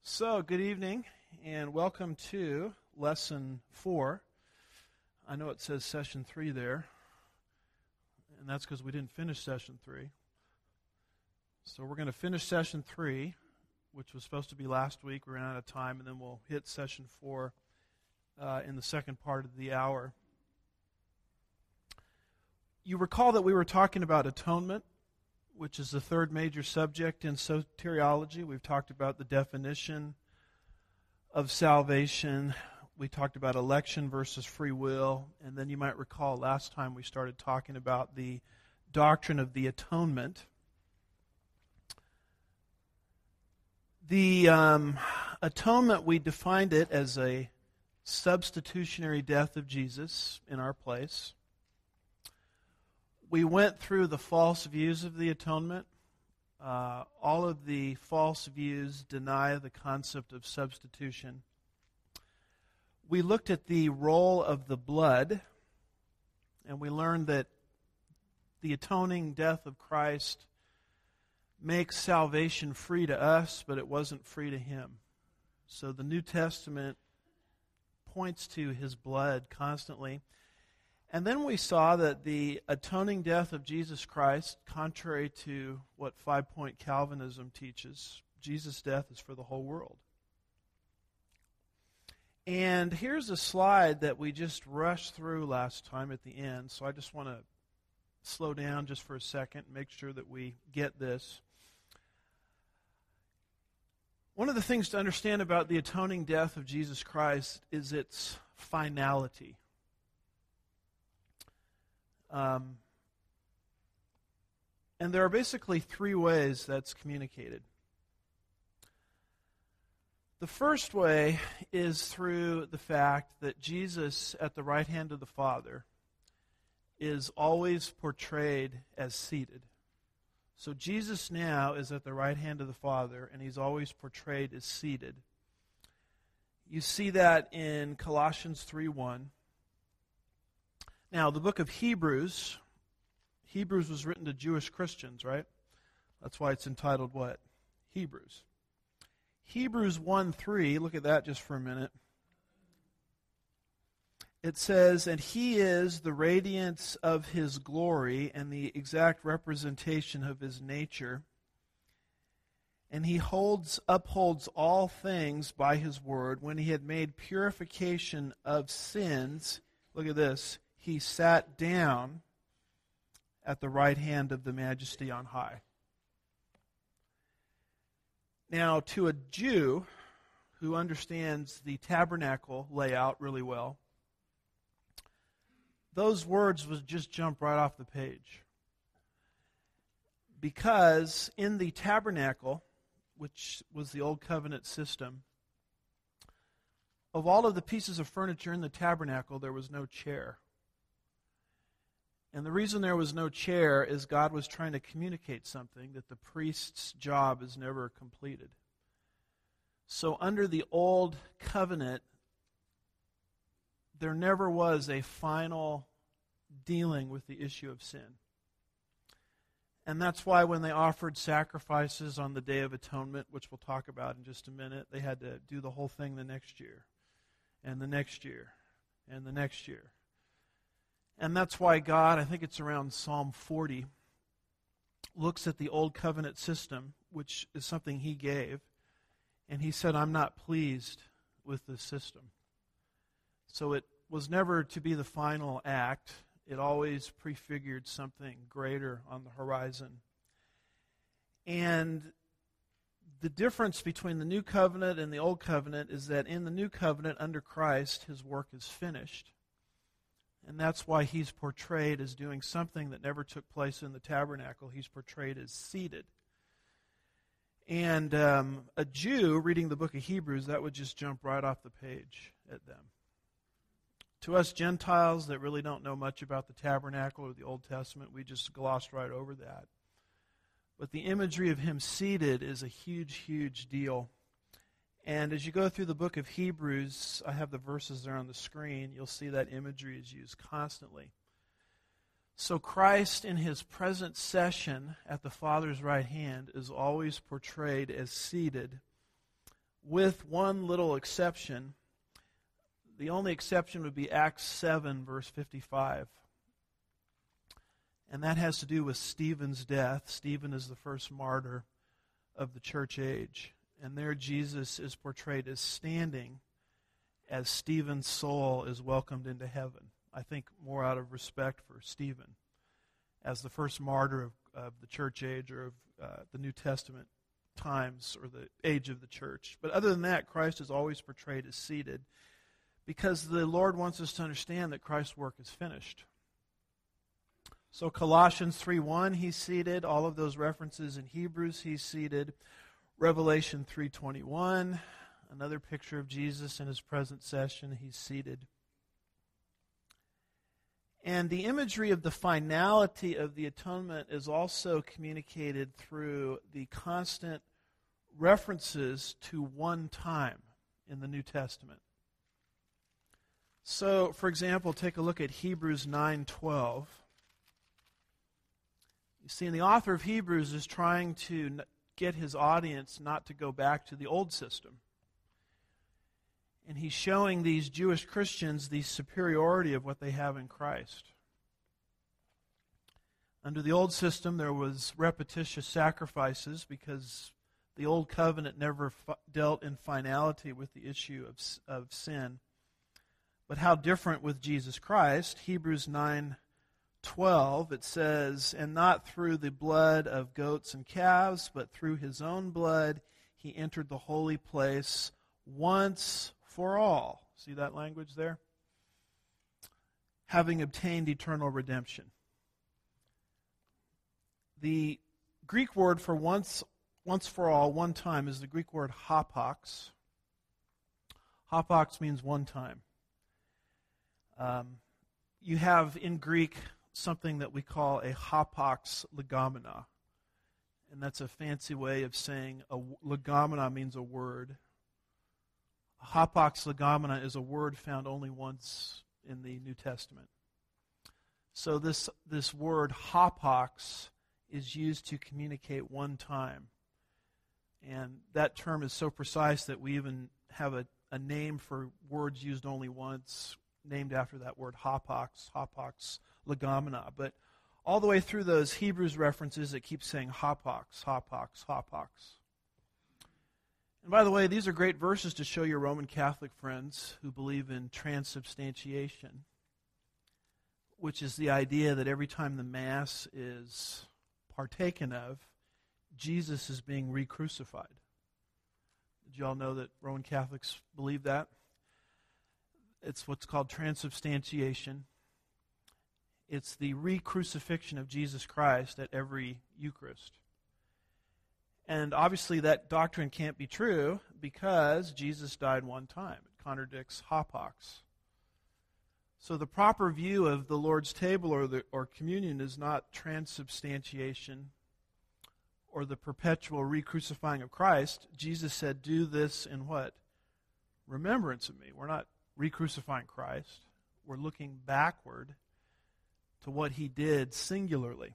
So, good evening, and welcome to Lesson 4. I know it says Session 3 there, and that's because we didn't finish Session 3. So we're going to finish Session 3, which was supposed to be last week. We ran out of time, and then we'll hit Session 4 in the second part of the hour. You recall that we were talking about atonement, which is the third major subject in soteriology. We've talked about the definition of salvation. We talked about election versus free will. And then you might recall last time we started talking about the doctrine of the atonement. The atonement, we defined it as a substitutionary death of Jesus in our place. We went through the false views of the atonement. All of the false views deny the concept of substitution. We looked at the role of the blood, and we learned that the atoning death of Christ makes salvation free to us, but it wasn't free to Him. So the New Testament points to His blood constantly. And then we saw that the atoning death of Jesus Christ, contrary to what five-point Calvinism teaches, Jesus' death is for the whole world. And here's a slide that we just rushed through last time at the end, so I just want to slow down just for a second and make sure that we get this. One of the things to understand about the atoning death of Jesus Christ is its finality. And there are basically three ways that's communicated. The first way is through the fact that Jesus, at the right hand of the Father, is always portrayed as seated. So Jesus now is at the right hand of the Father, and He's always portrayed as seated. You see that in Colossians 3:1. Now, the book of Hebrews was written to Jewish Christians, right? That's why it's entitled what? Hebrews. Hebrews 1:3, look at that just for a minute. It says, "And He is the radiance of His glory and the exact representation of His nature. And He upholds all things by His word. When He had made purification of sins," look at this, "He sat down at the right hand of the Majesty on high." Now, to a Jew who understands the tabernacle layout really well, those words would just jump right off the page. Because in the tabernacle, which was the Old Covenant system, of all of the pieces of furniture in the tabernacle, there was no chair. And the reason there was no chair is God was trying to communicate something, that the priest's job is never completed. So under the Old Covenant, there never was a final dealing with the issue of sin. And that's why when they offered sacrifices on the Day of Atonement, which we'll talk about in just a minute, they had to do the whole thing the next year, and the next year, and the next year. And that's why God, I think it's around Psalm 40, looks at the Old Covenant system, which is something He gave, and He said, "I'm not pleased with this system." So it was never to be the final act. It always prefigured something greater on the horizon. And the difference between the New Covenant and the Old Covenant is that in the New Covenant, under Christ, His work is finished. And that's why He's portrayed as doing something that never took place in the tabernacle. He's portrayed as seated. And a Jew reading the book of Hebrews, that would just jump right off the page at them. To us Gentiles that really don't know much about the tabernacle or the Old Testament, we just glossed right over that. But the imagery of Him seated is a huge, huge deal. And as you go through the book of Hebrews, I have the verses there on the screen, you'll see that imagery is used constantly. So Christ in His present session at the Father's right hand is always portrayed as seated, with one little exception. The only exception would be Acts 7, verse 55. And that has to do with Stephen's death. Stephen is the first martyr of the church age. And there Jesus is portrayed as standing as Stephen's soul is welcomed into heaven. I think more out of respect for Stephen as the first martyr of the church age, or of the New Testament times, or the age of the church. But other than that, Christ is always portrayed as seated, because the Lord wants us to understand that Christ's work is finished. So Colossians 3:1, he's seated. All of those references in Hebrews, he's seated. Revelation 3:21, another picture of Jesus in his present session, he's seated. And the imagery of the finality of the atonement is also communicated through the constant references to one time in the New Testament. So, for example, take a look at Hebrews 9:12. You see, the author of Hebrews is trying to get his audience not to go back to the old system. And he's showing these Jewish Christians the superiority of what they have in Christ. Under the old system, there was repetitious sacrifices because the old covenant never dealt in finality with the issue of sin. But how different with Jesus Christ? Hebrews 9:12, it says, "And not through the blood of goats and calves, but through his own blood he entered the holy place once for all." See that language there? Having obtained eternal redemption. The Greek word for once for all, one time, is the Greek word hapax. Hapax means one time. You have in Greek something that we call a hapax legomena. And that's a fancy way of saying legomena means a word. A hapax legomena is a word found only once in the New Testament. So this word hapax is used to communicate one time. And that term is so precise that we even have a name for words used only once, named after that word hapax legomena. But all the way through those Hebrews references, it keeps saying hapax, hapax, hapax. And by the way, these are great verses to show your Roman Catholic friends who believe in transubstantiation, which is the idea that every time the Mass is partaken of, Jesus is being re-crucified. Did you all know that Roman Catholics believe that? It's what's called transubstantiation. It's the re-crucifixion of Jesus Christ at every Eucharist. And obviously that doctrine can't be true because Jesus died one time. It contradicts hapax. So the proper view of the Lord's table or communion is not transubstantiation or the perpetual re-crucifying of Christ. Jesus said, "Do this in what? Remembrance of me." We're not re-crucifying Christ. We're looking backward to what he did singularly.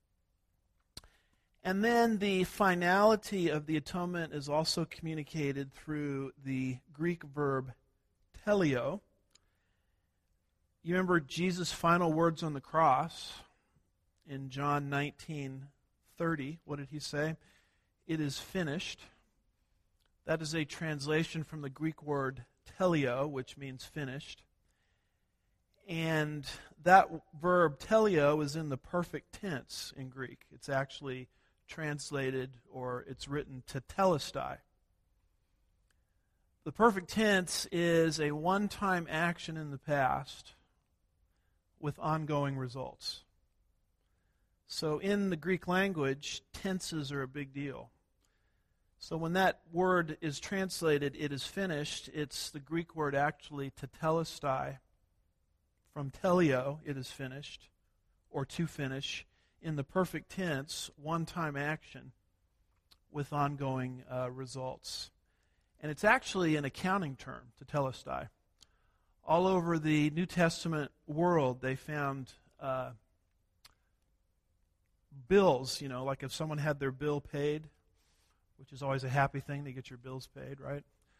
And then the finality of the atonement is also communicated through the Greek verb teleo. You remember Jesus' final words on the cross in John 19:30. What did he say? "It is finished." That is a translation from the Greek word teleo, which means finished. And that verb teleo is in the perfect tense in Greek. It's actually translated, or it's written tetelestai. The perfect tense is a one-time action in the past with ongoing results. So in the Greek language, tenses are a big deal. So when that word is translated, "it is finished," it's the Greek word actually tetelestai, from teleo, "it is finished," or "to finish," in the perfect tense, one-time action with ongoing results. And it's actually an accounting term, tetelestai. All over the New Testament world, they found bills, like if someone had their bill paid, which is always a happy thing to get your bills paid, right?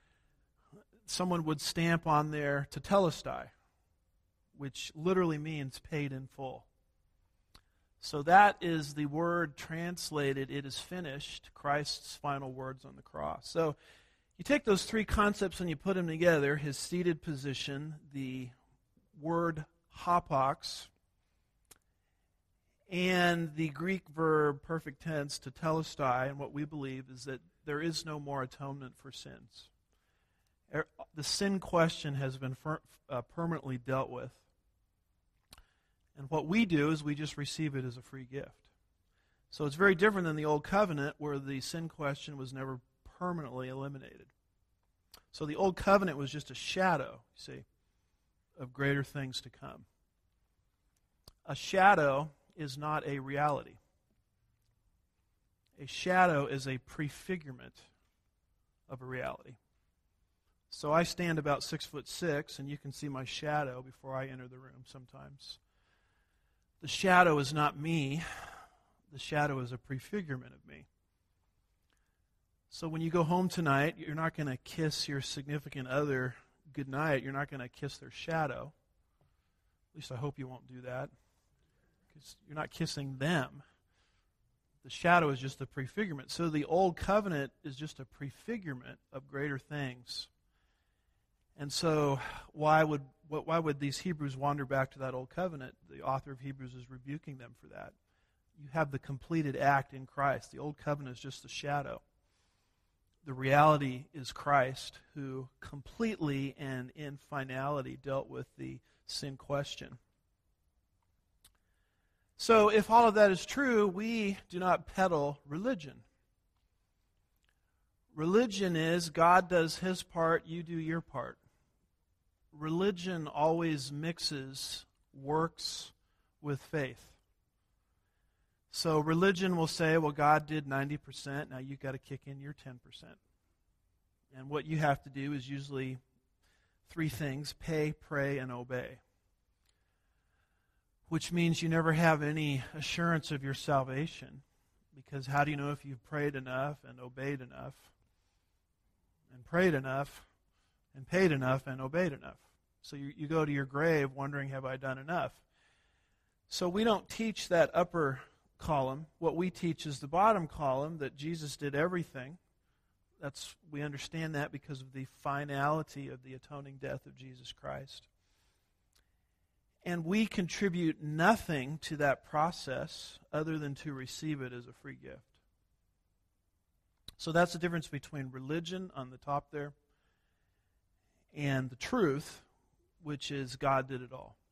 someone would stamp on there tetelestai, which literally means paid in full. So that is the word translated, it is finished, Christ's final words on the cross. So you take those three concepts and you put them together, his seated position, the word hapax, and the Greek verb perfect tense tetelestai, and what we believe is that there is no more atonement for sins. The sin question has been permanently dealt with. And what we do is we just receive it as a free gift. So it's very different than the Old Covenant, where the sin question was never permanently eliminated. So the Old Covenant was just a shadow, you see, of greater things to come. A shadow is not a reality. A shadow is a prefigurement of a reality. So I stand about 6'6", and you can see my shadow before I enter the room sometimes. The shadow is not me. The shadow is a prefigurement of me. So when you go home tonight, you're not going to kiss your significant other goodnight. You're not going to kiss their shadow. At least I hope you won't do that. Because you're not kissing them. The shadow is just a prefigurement. So the Old Covenant is just a prefigurement of greater things. And so why would these Hebrews wander back to that Old Covenant? The author of Hebrews is rebuking them for that. You have the completed act in Christ. The Old Covenant is just a shadow. The reality is Christ, who completely and in finality dealt with the sin question. So if all of that is true, we do not peddle religion. Religion is God does his part, you do your part. Religion always mixes works with faith. So religion will say, well, God did 90%, now you've got to kick in your 10%. And what you have to do is usually three things: pay, pray, and obey. Which means you never have any assurance of your salvation, because how do you know if you've prayed enough and obeyed enough and prayed enough and paid enough and obeyed enough? So you go to your grave wondering, have I done enough? So we don't teach that upper column. What we teach is the bottom column, that Jesus did everything. We understand that because of the finality of the atoning death of Jesus Christ. And we contribute nothing to that process other than to receive it as a free gift. So that's the difference between religion on the top there and the truth, which is God did it all.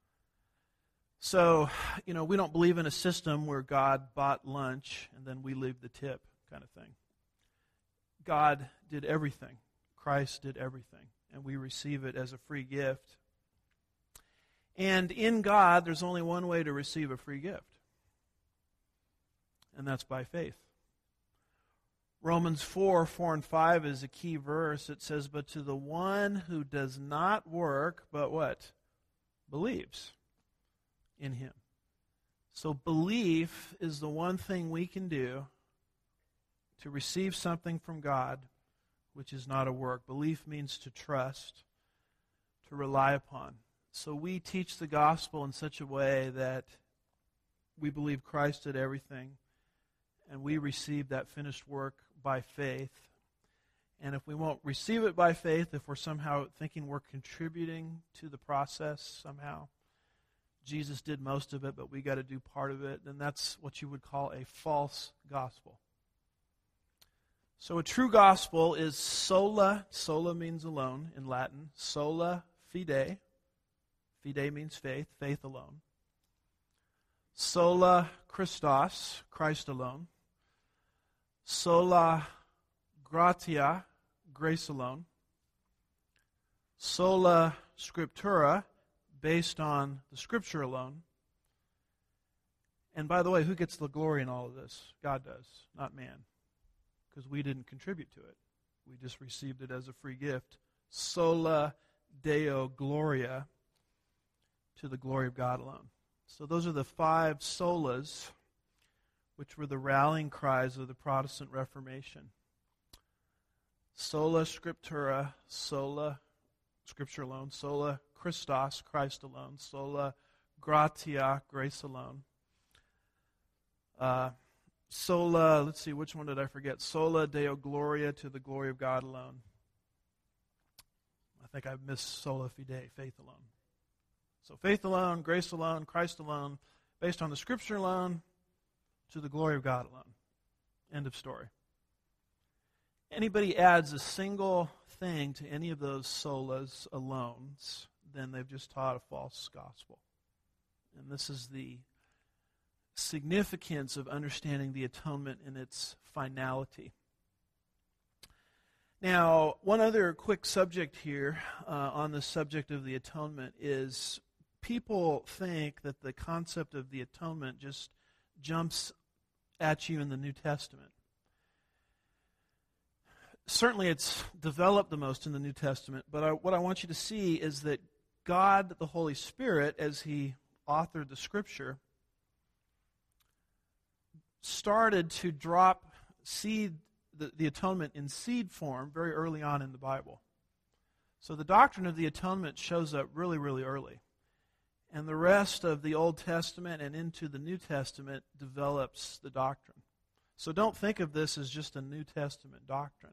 So, we don't believe in a system where God bought lunch and then we leave the tip kind of thing. God did everything. Christ did everything. And we receive it as a free gift. And in God, there's only one way to receive a free gift. And that's by faith. Romans 4:4 and 5 is a key verse. It says, but to the one who does not work, but what? Believes in him. So belief is the one thing we can do to receive something from God, which is not a work. Belief means to trust, to rely upon. So we teach the gospel in such a way that we believe Christ did everything, and we receive that finished work by faith. And if we won't receive it by faith, if we're somehow thinking we're contributing to the process somehow, Jesus did most of it, but we got to do part of it, then that's what you would call a false gospel. So a true gospel is sola. Sola means alone in Latin. Sola fide. Fide means faith. Faith alone. Sola Christos. Christ alone. Sola gratia. Grace alone. Sola scriptura. Based on the Scripture alone. And by the way, who gets the glory in all of this? God does, not man. Because we didn't contribute to it. We just received it as a free gift. Sola Deo Gloria, to the glory of God alone. So those are the 5 solas, which were the rallying cries of the Protestant Reformation. Sola Scriptura, sola Scripture alone, sola Christos, Christ alone, sola gratia, grace alone. Sola, let's see, which one did I forget? Sola Deo Gloria, to the glory of God alone. I think I missed sola fide, faith alone. So faith alone, grace alone, Christ alone, based on the Scripture alone, to the glory of God alone. End of story. Anybody adds a single thing to any of those solas alones, then they've just taught a false gospel. And this is the significance of understanding the atonement in its finality. Now, one other quick subject here on the subject of the atonement is people think that the concept of the atonement just jumps at you in the New Testament. Certainly it's developed the most in the New Testament, but what I want you to see is that God, the Holy Spirit, as He authored the Scripture, started to drop the atonement in seed form very early on in the Bible. So the doctrine of the atonement shows up really, really early. And the rest of the Old Testament and into the New Testament develops the doctrine. So don't think of this as just a New Testament doctrine.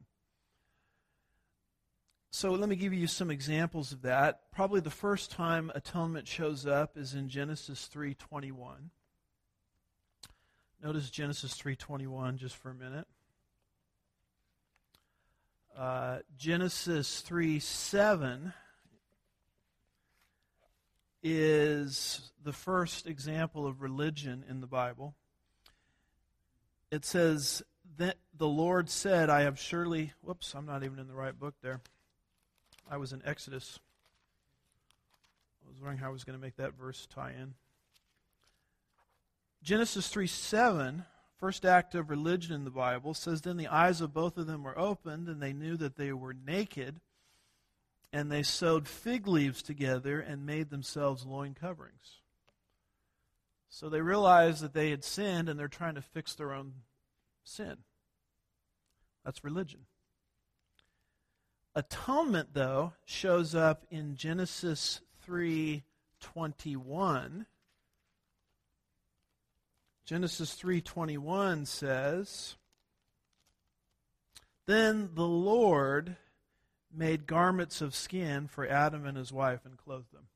So let me give you some examples of that. Probably the first time atonement shows up is in Genesis 3:21. Notice Genesis 3:21 just for a minute. Genesis 3:7 is the first example of religion in the Bible. It says that the Lord said, I have surely... Whoops, I'm not even in the right book there. I was in Exodus. I was wondering how I was going to make that verse tie in. Genesis 3:7, first act of religion in the Bible, says, Then the eyes of both of them were opened, and they knew that they were naked, and they sewed fig leaves together and made themselves loin coverings. So they realized that they had sinned, and they're trying to fix their own sin. That's religion. Atonement, though, shows up in Genesis 3:21. Genesis 3:21 says, Then the Lord made garments of skin for Adam and his wife and clothed them.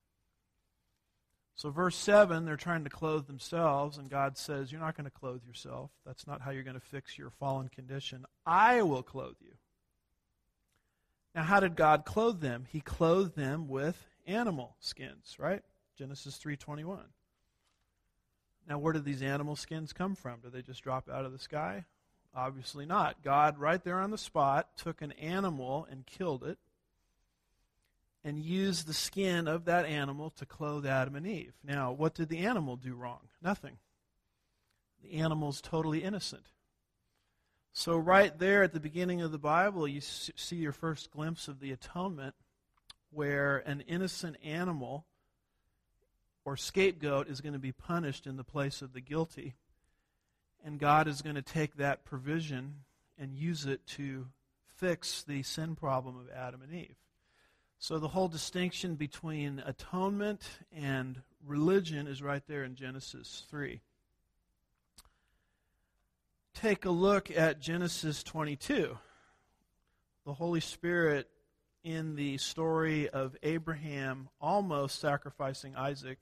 So verse 7, they're trying to clothe themselves, and God says, you're not going to clothe yourself. That's not how you're going to fix your fallen condition. I will clothe you. Now, how did God clothe them? He clothed them with animal skins, right? Genesis 3:21. Now, where did these animal skins come from? Did they just drop out of the sky? Obviously not. God, right there on the spot, took an animal and killed it and used the skin of that animal to clothe Adam and Eve. Now, what did the animal do wrong? Nothing. The animal's totally innocent. So right there at the beginning of the Bible, you see your first glimpse of the atonement, where an innocent animal or scapegoat is going to be punished in the place of the guilty. And God is going to take that provision and use it to fix the sin problem of Adam and Eve. So the whole distinction between atonement and religion is right there in Genesis 3. Take a look at Genesis 22. The Holy Spirit, in the story of Abraham almost sacrificing Isaac,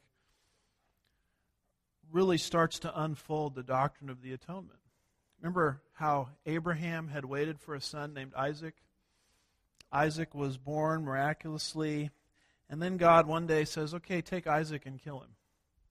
really starts to unfold the doctrine of the atonement. Remember how Abraham had waited for a son named Isaac? Isaac was born miraculously, and then God one day says, okay, take Isaac and kill him.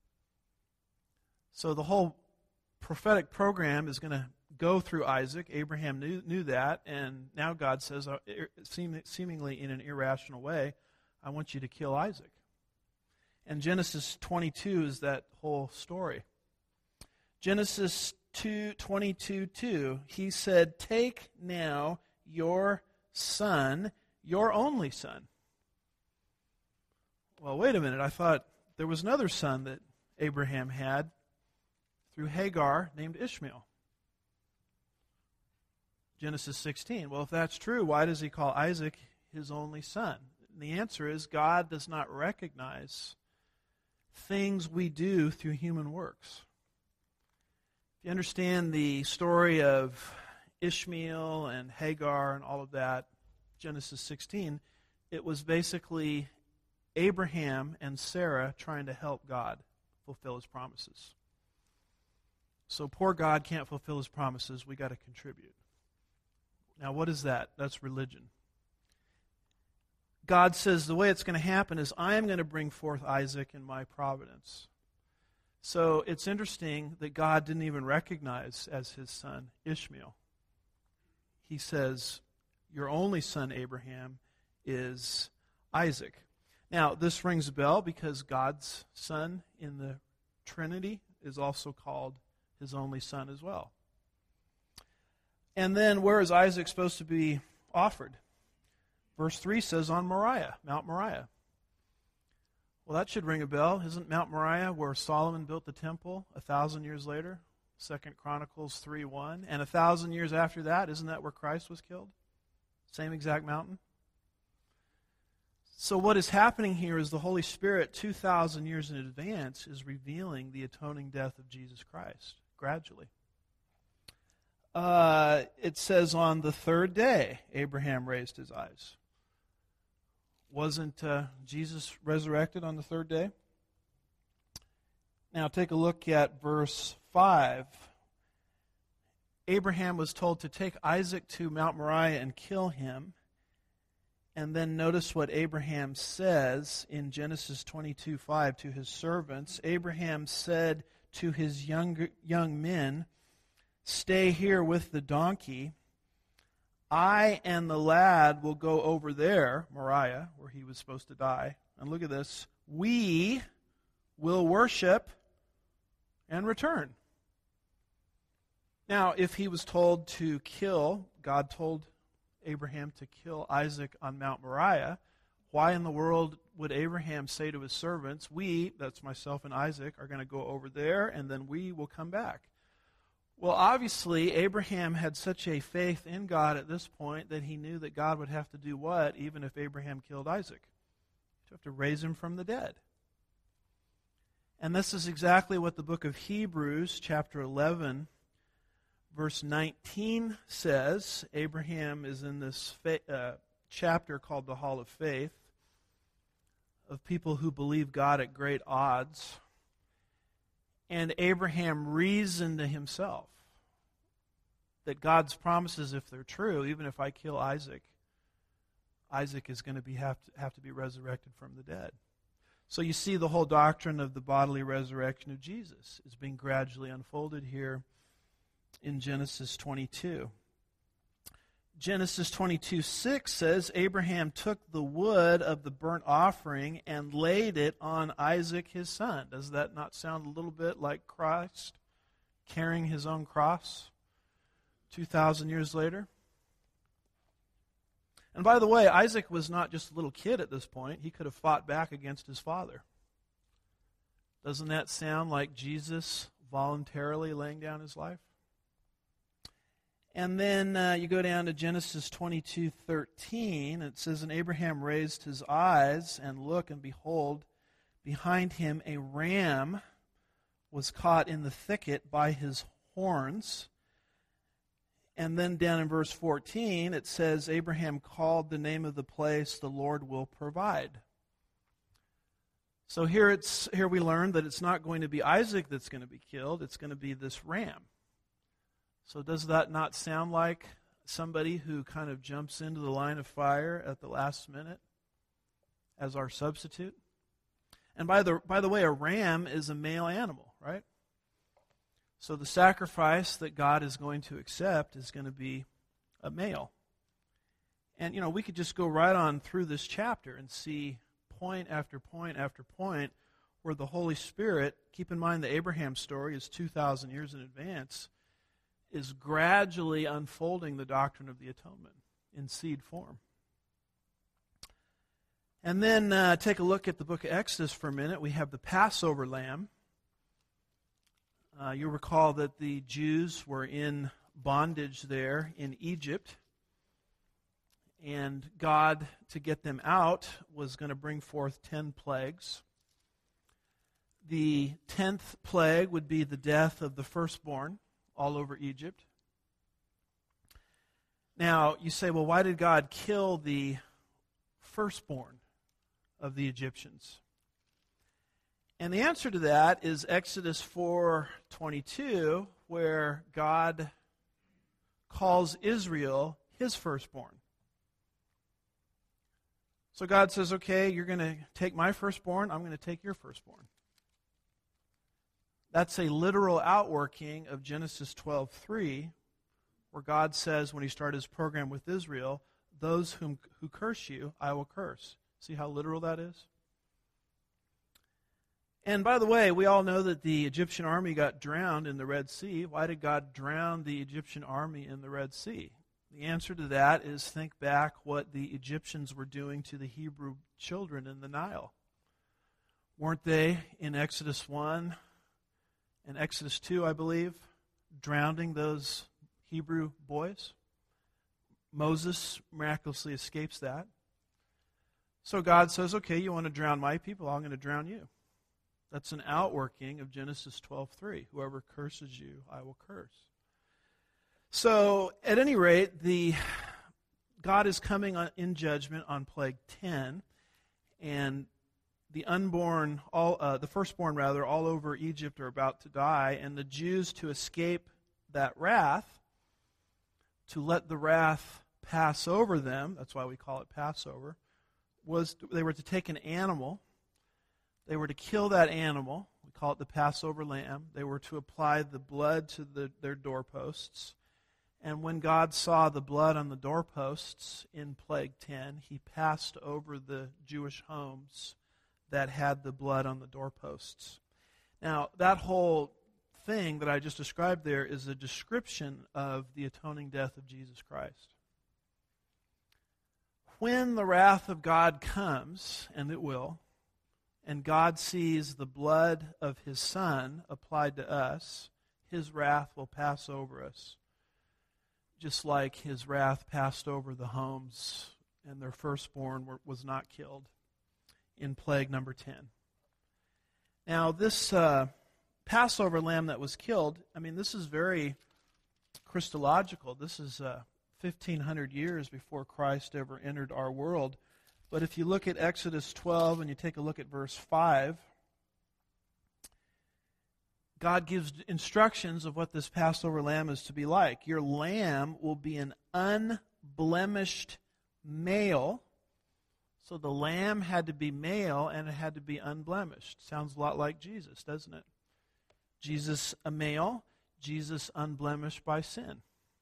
So the whole prophetic program is going to go through Isaac. Abraham knew that, and now God says, seemingly in an irrational way, I want you to kill Isaac. And Genesis 22 is that whole story. Genesis 22:2, he said, take now your son, your only son. Well, wait a minute. I thought there was another son that Abraham had through Hagar named Ishmael. Genesis 16. Well, if that's true, why does he call Isaac his only son? And the answer is God does not recognize things we do through human works. If you understand the story of Ishmael and Hagar and all of that, Genesis 16, it was basically Abraham and Sarah trying to help God fulfill his promises. So poor God can't fulfill his promises. We got to contribute. Now, what is that? That's religion. God says the way it's going to happen is I am going to bring forth Isaac in my providence. So it's interesting that God didn't even recognize as his son Ishmael. He says, your only son, Abraham, is Isaac. Now, this rings a bell because God's son in the Trinity is also called his only son as well. And then where is Isaac supposed to be offered? Verse 3 says on Moriah, Mount Moriah. Well, that should ring a bell. Isn't Mount Moriah where Solomon built the temple 1,000 years later? 2 Chronicles 3:1. And 1,000 years after that, isn't that where Christ was killed? Same exact mountain. So what is happening here is the Holy Spirit, 2,000 years in advance, is revealing the atoning death of Jesus Christ, gradually. It says on the third day, Abraham raised his eyes. Wasn't Jesus resurrected on the third day? Now take a look at verse 5. Abraham was told to take Isaac to Mount Moriah and kill him. And then notice what Abraham says in Genesis 22:5 to his servants. Abraham said to his young men, stay here with the donkey. I and the lad will go over there, Moriah, where he was supposed to die. And look at this. We will worship and return. Now, if he was told to kill, God told Abraham to kill Isaac on Mount Moriah, why in the world would Abraham say to his servants, we, that's myself and Isaac, are going to go over there and then we will come back? Well, obviously, Abraham had such a faith in God at this point that he knew that God would have to do what, even if Abraham killed Isaac? He'd have to raise him from the dead. And this is exactly what the book of Hebrews, chapter 11, verse 19 says. Abraham is in this chapter called the Hall of Faith, of people who believe God at great odds. And Abraham reasoned to himself that God's promises, if they're true, even if I kill Isaac, Isaac is going to have to be resurrected from the dead. So you see the whole doctrine of the bodily resurrection of Jesus is being gradually unfolded here in Genesis 22. Genesis 22:6 says, Abraham took the wood of the burnt offering and laid it on Isaac his son. Does that not sound a little bit like Christ carrying his own cross 2,000 years later? And by the way, Isaac was not just a little kid at this point. He could have fought back against his father. Doesn't that sound like Jesus voluntarily laying down his life? And then you go down to Genesis 22:13. It says, and Abraham raised his eyes and looked, and behold, behind him a ram was caught in the thicket by his horns. And then down in verse 14, it says, Abraham called the name of the place, the Lord will provide. So here we learn that it's not going to be Isaac that's going to be killed. It's going to be this ram. So does that not sound like somebody who kind of jumps into the line of fire at the last minute as our substitute? And by the way, a ram is a male animal, right? So the sacrifice that God is going to accept is going to be a male. And, we could just go right on through this chapter and see point after point after point where the Holy Spirit, keep in mind the Abraham story is 2,000 years in advance, is gradually unfolding the doctrine of the atonement in seed form. And then take a look at the book of Exodus for a minute. We have the Passover lamb. You'll recall that the Jews were in bondage there in Egypt. And God, to get them out, was going to bring forth 10 plagues. The 10th plague would be the death of the firstborn all over Egypt. Now, you say, well, why did God kill the firstborn of the Egyptians? And the answer to that is Exodus 4:22, where God calls Israel his firstborn. So God says, okay, you're going to take my firstborn, I'm going to take your firstborn. That's a literal outworking of Genesis 12:3, where God says when he started his program with Israel, those who curse you, I will curse. See how literal that is? And by the way, we all know that the Egyptian army got drowned in the Red Sea. Why did God drown the Egyptian army in the Red Sea? The answer to that is think back what the Egyptians were doing to the Hebrew children in the Nile. Weren't they in Exodus 1 and Exodus 2, I believe, drowning those Hebrew boys? Moses miraculously escapes that. So God says, okay, you want to drown my people, I'm going to drown you. That's an outworking of Genesis 12:3. Whoever curses you, I will curse. So, at any rate, God is coming in judgment on plague 10, and the firstborn all over Egypt are about to die, and the Jews, to escape that wrath, to let the wrath pass over them, that's why we call it Passover, they were to take an animal. They were to kill that animal. We call it the Passover lamb. They were to apply the blood to their doorposts. And when God saw the blood on the doorposts in Plague 10, he passed over the Jewish homes that had the blood on the doorposts. Now, that whole thing that I just described there is a description of the atoning death of Jesus Christ. When the wrath of God comes, and it will, and God sees the blood of his Son applied to us, his wrath will pass over us, just like his wrath passed over the homes and their firstborn was not killed in plague number 10. Now, this Passover lamb that was killed, this is very Christological. This is 1,500 years before Christ ever entered our world. But if you look at Exodus 12 and you take a look at verse 5, God gives instructions of what this Passover lamb is to be like. Your lamb will be an unblemished male. So the lamb had to be male and it had to be unblemished. Sounds a lot like Jesus, doesn't it? Jesus a male, Jesus unblemished by sin.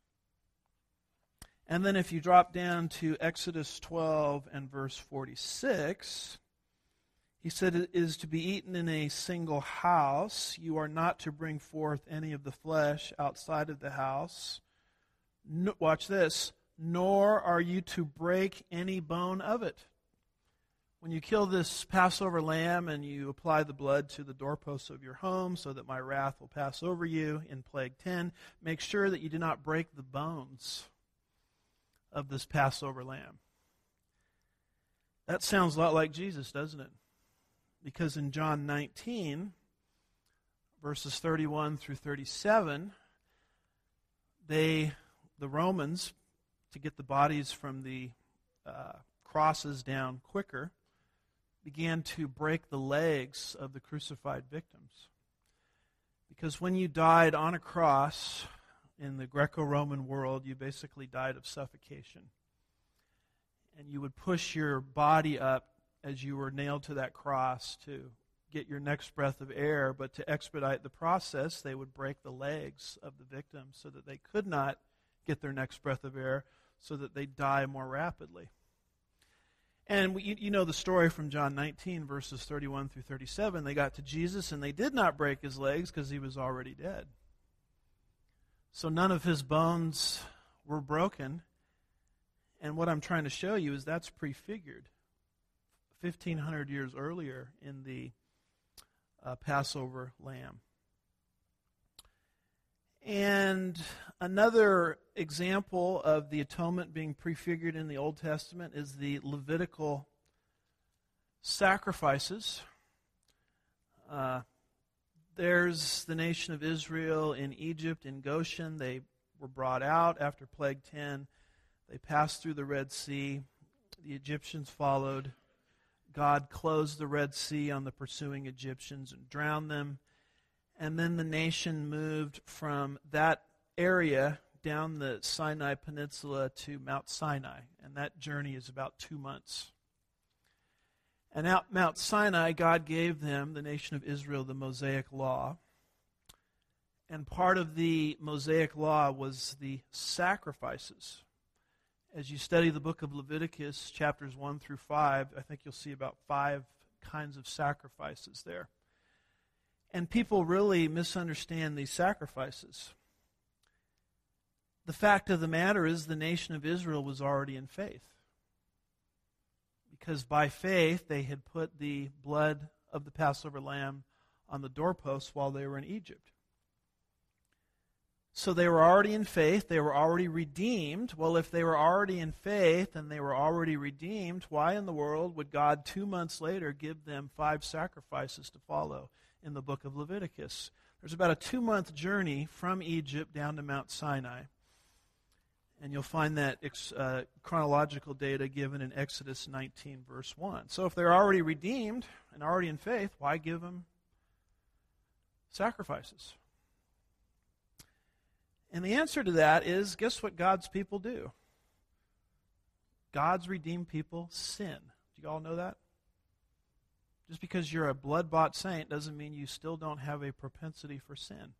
And then if you drop down to Exodus 12 and verse 46, he said, it is to be eaten in a single house. You are not to bring forth any of the flesh outside of the house. Watch this. Nor are you to break any bone of it. When you kill this Passover lamb and you apply the blood to the doorposts of your home so that my wrath will pass over you in plague 10, make sure that you do not break the bones of this Passover lamb. That sounds a lot like Jesus, doesn't it? Because in John 19, verses 31 through 37, the Romans, to get the bodies from the crosses down quicker, began to break the legs of the crucified victims. Because when you died on a cross, in the Greco-Roman world, you basically died of suffocation. And you would push your body up as you were nailed to that cross to get your next breath of air, but to expedite the process, they would break the legs of the victims so that they could not get their next breath of air, so that they die more rapidly. And you know the story from John 19, verses 31 through 37. They got to Jesus, and they did not break his legs because he was already dead. So none of his bones were broken. And what I'm trying to show you is that's prefigured 1,500 years earlier in the Passover lamb. And another example of the atonement being prefigured in the Old Testament is the Levitical sacrifices. There's the nation of Israel in Egypt, in Goshen. They were brought out after Plague 10. They passed through the Red Sea. The Egyptians followed. God closed the Red Sea on the pursuing Egyptians and drowned them. And then the nation moved from that area down the Sinai Peninsula to Mount Sinai. And that journey is about 2 months. And at Mount Sinai, God gave them, the nation of Israel, the Mosaic Law. And part of the Mosaic Law was the sacrifices. As you study the book of Leviticus, chapters 1 through 5, I think you'll see about 5 kinds of sacrifices there. And people really misunderstand these sacrifices. The fact of the matter is the nation of Israel was already in faith. Because by faith they had put the blood of the Passover lamb on the doorposts while they were in Egypt. So they were already in faith, they were already redeemed. Well, if they were already in faith and they were already redeemed, why in the world would God 2 months later give them 5 sacrifices to follow in the book of Leviticus? There's about a 2-month journey from Egypt down to Mount Sinai. And you'll find that chronological data given in Exodus 19, verse 1. So if they're already redeemed and already in faith, why give them sacrifices? And the answer to that is, guess what God's people do? God's redeemed people sin. Do you all know that? Just because you're a blood-bought saint doesn't mean you still don't have a propensity for sin.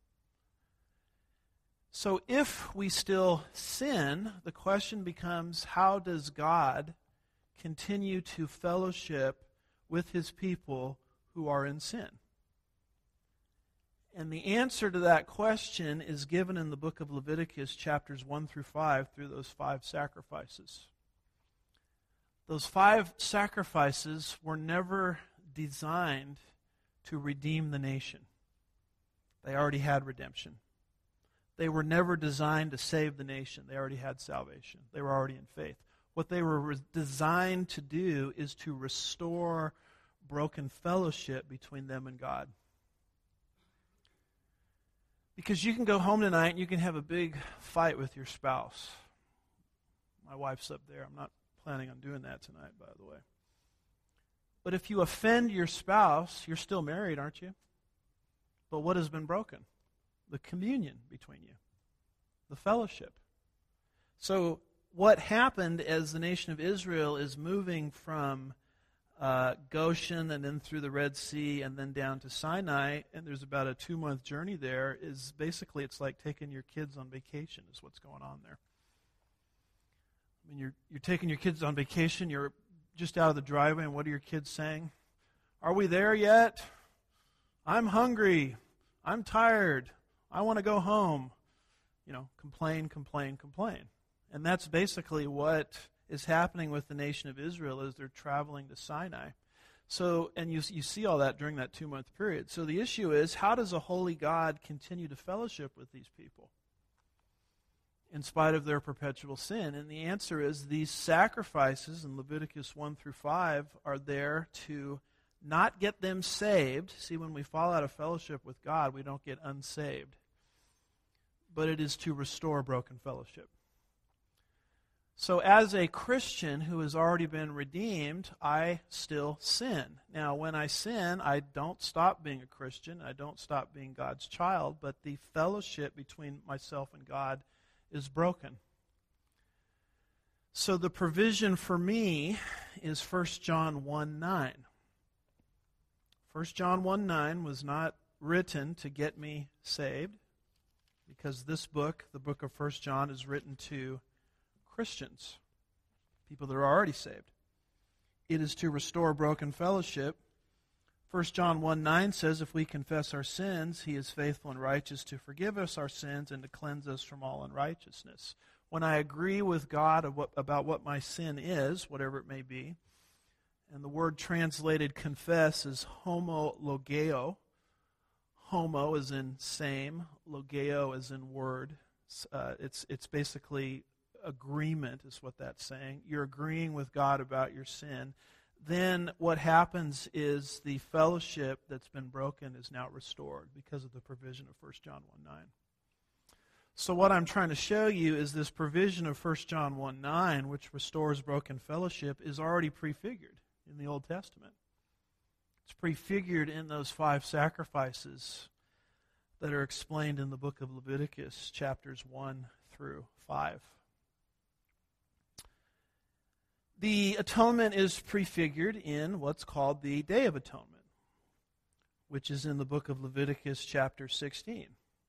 So if we still sin, the question becomes, how does God continue to fellowship with his people who are in sin? And the answer to that question is given in the book of Leviticus, chapters 1 through 5, through those 5 sacrifices. Those 5 sacrifices were never designed to redeem the nation. They already had redemption. They were never designed to save the nation. They already had salvation. They were already in faith. What they were designed to do is to restore broken fellowship between them and God. Because you can go home tonight and you can have a big fight with your spouse. My wife's up there. I'm not planning on doing that tonight, by the way. But if you offend your spouse, you're still married, aren't you? But what has been broken? The communion between you, the fellowship. So what happened as the nation of Israel is moving from Goshen and then through the Red Sea and then down to Sinai, and there's about a 2-month journey there, is basically it's like taking your kids on vacation is what's going on there. I mean, you're taking your kids on vacation, you're just out of the driveway, and what are your kids saying? Are we there yet? I'm hungry. I'm tired. I want to go home. You know, complain. And that's basically what is happening with the nation of Israel as they're traveling to Sinai. So, and you see all that during that 2-month period. So the issue is, how does a holy God continue to fellowship with these people in spite of their perpetual sin? And the answer is, these sacrifices in Leviticus 1 through 5 are there to not get them saved. See, when we fall out of fellowship with God, we don't get unsaved. But it is to restore broken fellowship. So as a Christian who has already been redeemed, I still sin. Now, when I sin, I don't stop being a Christian. I don't stop being God's child. But the fellowship between myself and God is broken. So the provision for me is 1 John 1:9. 1 John 1:9 was not written to get me saved, because this book, the book of 1 John, is written to Christians, people that are already saved. It is to restore broken fellowship. 1 John 1:9 says, if we confess our sins, he is faithful and righteous to forgive us our sins and to cleanse us from all unrighteousness. When I agree with God about what my sin is, whatever it may be, and the word translated confess is homologeo. Homo as in same, logeo as in word. It's basically agreement is what that's saying. You're agreeing with God about your sin. Then what happens is the fellowship that's been broken is now restored because of the provision of 1 John 1:9. So what I'm trying to show you is this provision of 1 John 1:9, which restores broken fellowship, is already prefigured in the Old Testament. It's prefigured in those 5 sacrifices that are explained in the book of Leviticus, chapters 1 through 5. The atonement is prefigured in what's called the Day of Atonement, which is in the book of Leviticus chapter 16.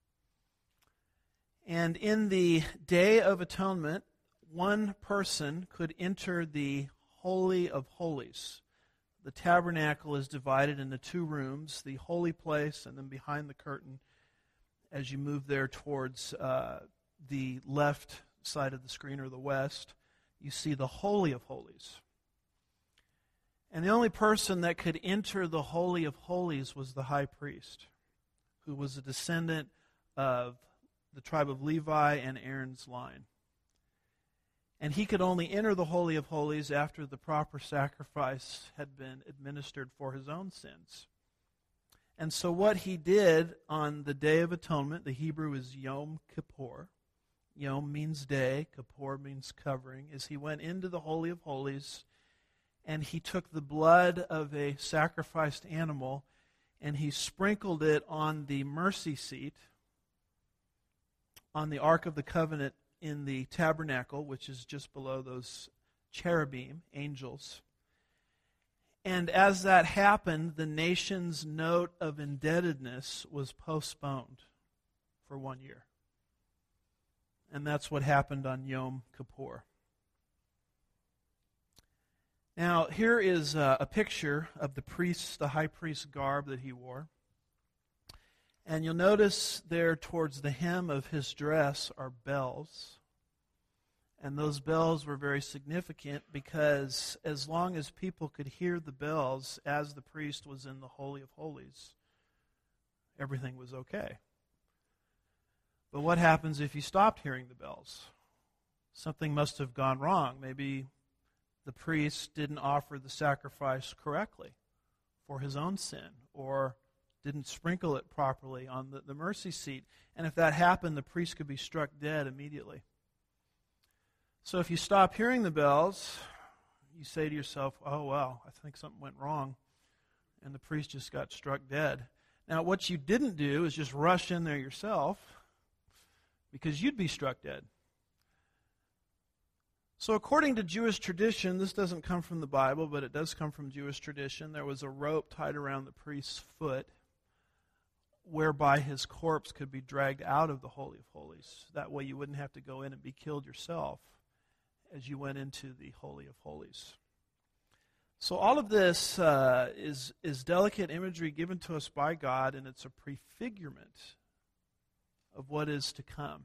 And in the Day of Atonement, one person could enter the Holy of Holies. The tabernacle is divided into 2 rooms, the holy place and then behind the curtain as you move there towards the left side of the screen or the west. You see the Holy of Holies. And the only person that could enter the Holy of Holies was the high priest, who was a descendant of the tribe of Levi and Aaron's line. And he could only enter the Holy of Holies after the proper sacrifice had been administered for his own sins. And so what he did on the Day of Atonement, the Hebrew is Yom Kippur. Yom means day, Kippur means covering, is he went into the Holy of Holies and he took the blood of a sacrificed animal and he sprinkled it on the mercy seat, on the Ark of the Covenant in the tabernacle, which is just below those cherubim, angels. And as that happened, the nation's note of indebtedness was postponed for 1 year. And that's what happened on Yom Kippur. Now, here is a picture of the high priest's garb that he wore. And you'll notice there towards the hem of his dress are bells. And those bells were very significant because as long as people could hear the bells as the priest was in the Holy of Holies, everything was okay. But what happens if you stopped hearing the bells? Something must have gone wrong. Maybe the priest didn't offer the sacrifice correctly for his own sin, or didn't sprinkle it properly on the mercy seat. And if that happened, the priest could be struck dead immediately. So if you stop hearing the bells, you say to yourself, oh, well, I think something went wrong, and the priest just got struck dead. Now, what you didn't do is just rush in there yourself, because you'd be struck dead. So according to Jewish tradition, this doesn't come from the Bible, but it does come from Jewish tradition. There was a rope tied around the priest's foot whereby his corpse could be dragged out of the Holy of Holies. That way you wouldn't have to go in and be killed yourself as you went into the Holy of Holies. So all of this is delicate imagery given to us by God, and it's a prefigurement of what is to come.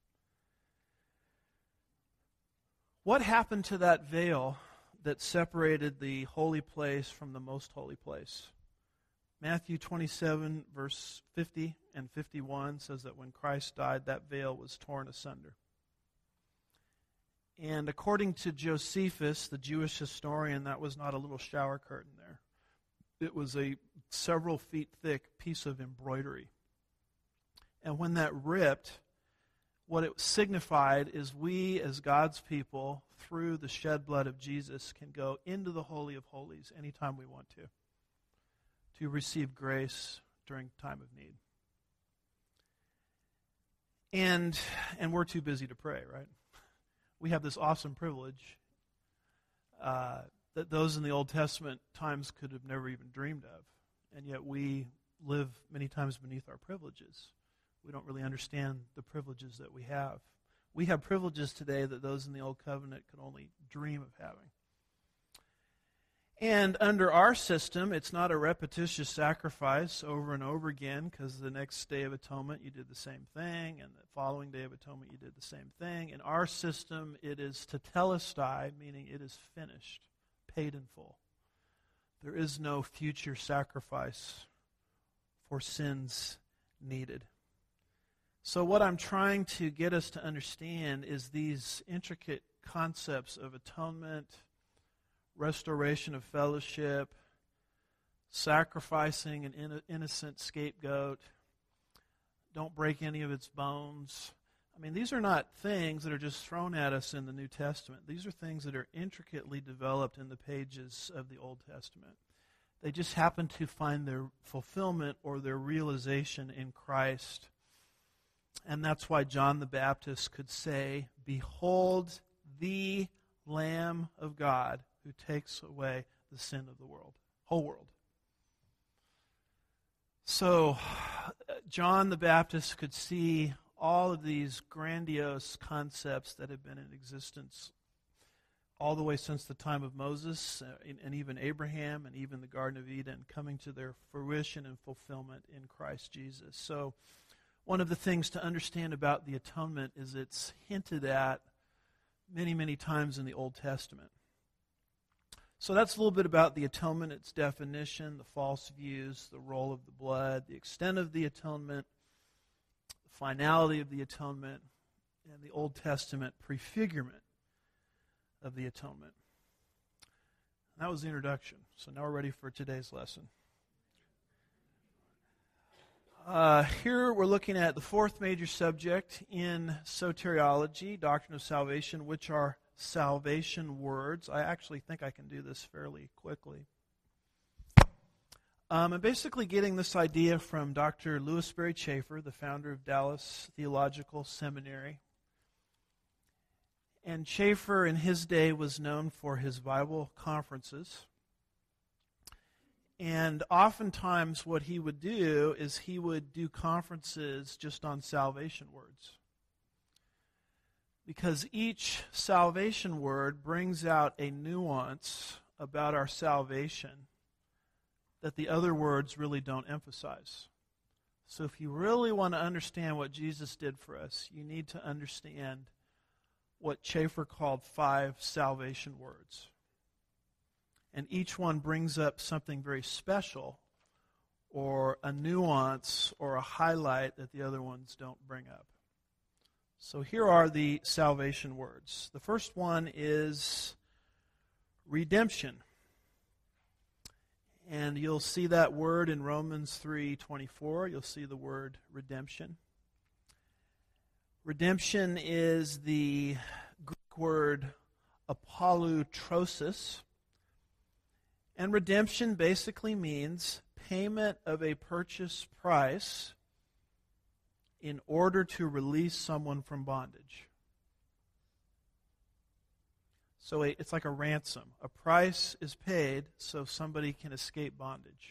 What happened to that veil that separated the holy place from the most holy place? Matthew 27, verse 50 and 51 says that when Christ died, that veil was torn asunder. And according to Josephus, the Jewish historian, that was not a little shower curtain there. It was a several feet thick piece of embroidery. And when that ripped, what it signified is we as God's people, through the shed blood of Jesus, can go into the Holy of Holies anytime we want to receive grace during time of need. And we're too busy to pray, right? We have this awesome privilege that those in the Old Testament times could have never even dreamed of. And yet we live many times beneath our privileges. We don't really understand the privileges that we have. We have privileges today that those in the Old Covenant could only dream of having. And under our system, it's not a repetitious sacrifice over and over again, because the next Day of Atonement you did the same thing, and the following Day of Atonement you did the same thing. In our system, it is tetelestai, meaning it is finished, paid in full. There is no future sacrifice for sins needed. So what I'm trying to get us to understand is these intricate concepts of atonement, restoration of fellowship, sacrificing an innocent scapegoat, don't break any of its bones. I mean, these are not things that are just thrown at us in the New Testament. These are things that are intricately developed in the pages of the Old Testament. They just happen to find their fulfillment or their realization in Christ. And that's why John the Baptist could say, "Behold the Lamb of God who takes away the sin of the world," whole world. So John the Baptist could see all of these grandiose concepts that have been in existence all the way since the time of Moses and even Abraham and even the Garden of Eden, coming to their fruition and fulfillment in Christ Jesus. So one of the things to understand about the atonement is it's hinted at many, many times in the Old Testament. So that's a little bit about the atonement, its definition, the false views, the role of the blood, the extent of the atonement, the finality of the atonement, and the Old Testament prefigurement of the atonement. And that was the introduction. So now we're ready for today's lesson. Here we're looking at the fourth major subject in soteriology, doctrine of salvation, which are salvation words. I actually think I can do this fairly quickly. I'm basically getting this idea from Dr. Louis Sperry Chafer, the founder of Dallas Theological Seminary. And Chafer in his day was known for his Bible conferences. And oftentimes what he would do is he would do conferences just on salvation words. Because each salvation word brings out a nuance about our salvation that the other words really don't emphasize. So if you really want to understand what Jesus did for us, you need to understand what Chafer called 5 salvation words. And each one brings up something very special or a nuance or a highlight that the other ones don't bring up. So here are the salvation words. The first one is redemption. And you'll see that word in Romans 3:24. You'll see the word redemption. Redemption is the Greek word apollutrosis. And redemption basically means payment of a purchase price in order to release someone from bondage. So it's like a ransom. A price is paid so somebody can escape bondage.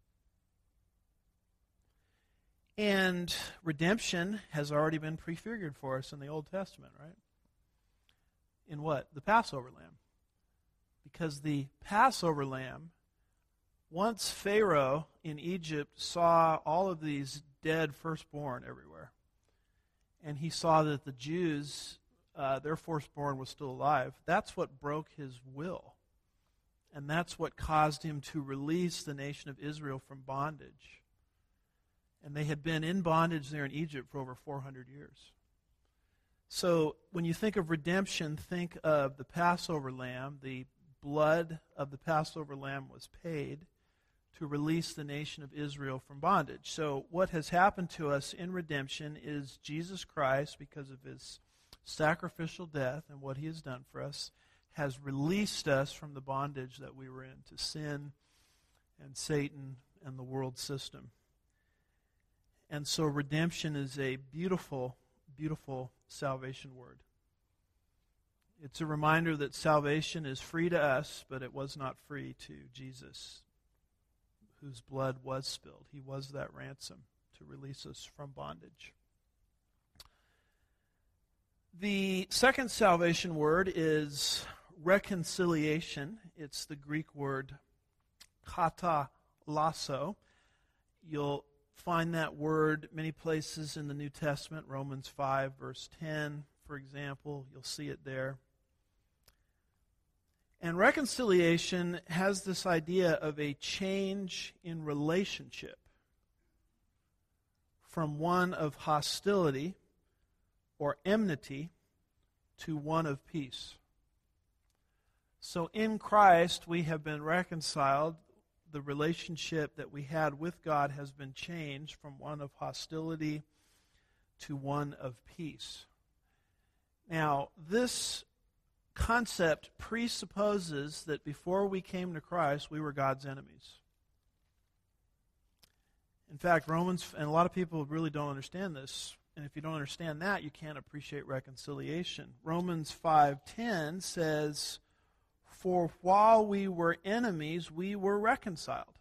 And redemption has already been prefigured for us in the Old Testament, right? In what? The Passover lamb. Because the Passover lamb, once Pharaoh in Egypt saw all of these dead firstborn everywhere, and he saw that the Jews, their firstborn was still alive, that's what broke his will. And that's what caused him to release the nation of Israel from bondage. And they had been in bondage there in Egypt for over 400 years. So when you think of redemption, think of the Passover lamb. The blood of the Passover lamb was paid to release the nation of Israel from bondage. So what has happened to us in redemption is Jesus Christ, because of his sacrificial death and what he has done for us, has released us from the bondage that we were in to sin and Satan and the world system. And so redemption is a beautiful, beautiful salvation word. It's a reminder that salvation is free to us, but it was not free to Jesus, whose blood was spilled. He was that ransom to release us from bondage. The second salvation word is reconciliation. It's the Greek word katalasso. You'll find that word many places in the New Testament. Romans 5, verse 10, for example. You'll see it there. And reconciliation has this idea of a change in relationship. from one of hostility or enmity to one of peace. So in Christ we have been reconciled. The relationship that we had with God has been changed from one of hostility to one of peace. Now, this concept presupposes that before we came to Christ, we were God's enemies. In fact, Romans, and a lot of people really don't understand this, and if you don't understand that, you can't appreciate reconciliation. Romans 5:10 says, "For while we were enemies, we were reconciled."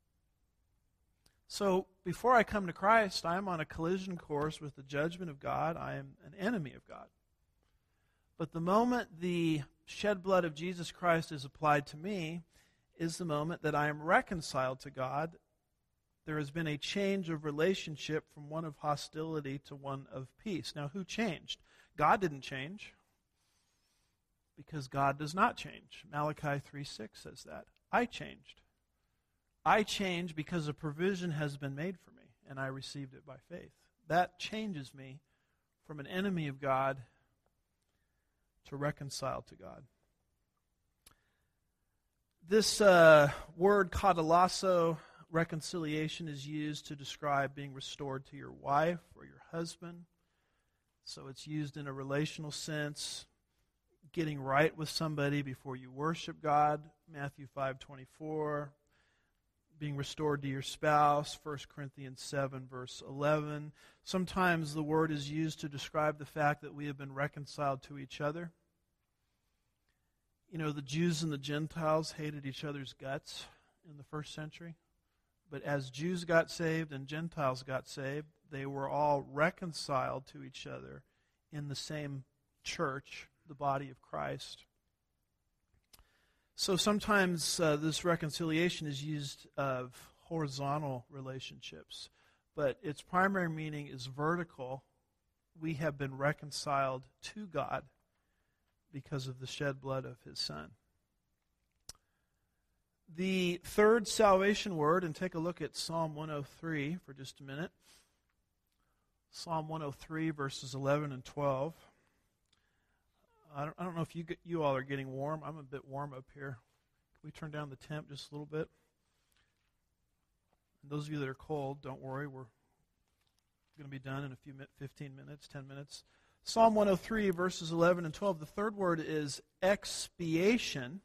So, before I come to Christ, I am on a collision course with the judgment of God. I am an enemy of God. But the moment the shed blood of Jesus Christ is applied to me is the moment that I am reconciled to God. There has been a change of relationship from one of hostility to one of peace. Now, who changed? God didn't change, because God does not change. Malachi 3:6 says that. I changed. I changed because a provision has been made for me, and I received it by faith. That changes me from an enemy of God to reconciled to God. This word katalasso, reconciliation, is used to describe being restored to your wife or your husband. So it's used in a relational sense, getting right with somebody before you worship God, Matthew 5:24, being restored to your spouse, 1 Corinthians 7, verse 11. Sometimes the word is used to describe the fact that we have been reconciled to each other. You know, the Jews and the Gentiles hated each other's guts in the first century. But as Jews got saved and Gentiles got saved, they were all reconciled to each other in the same church, the body of Christ. So sometimes this reconciliation is used of horizontal relationships, but its primary meaning is vertical. We have been reconciled to God because of the shed blood of His Son. The third salvation word, and take a look at Psalm 103 for just a minute. Psalm 103, verses 11 and 12. I don't know if you all are getting warm. I'm a bit warm up here. Can we turn down the temp just a little bit? And those of you that are cold, don't worry. We're going to be done in 15 minutes, 10 minutes. Psalm 103, verses 11 and 12. The third word is expiation.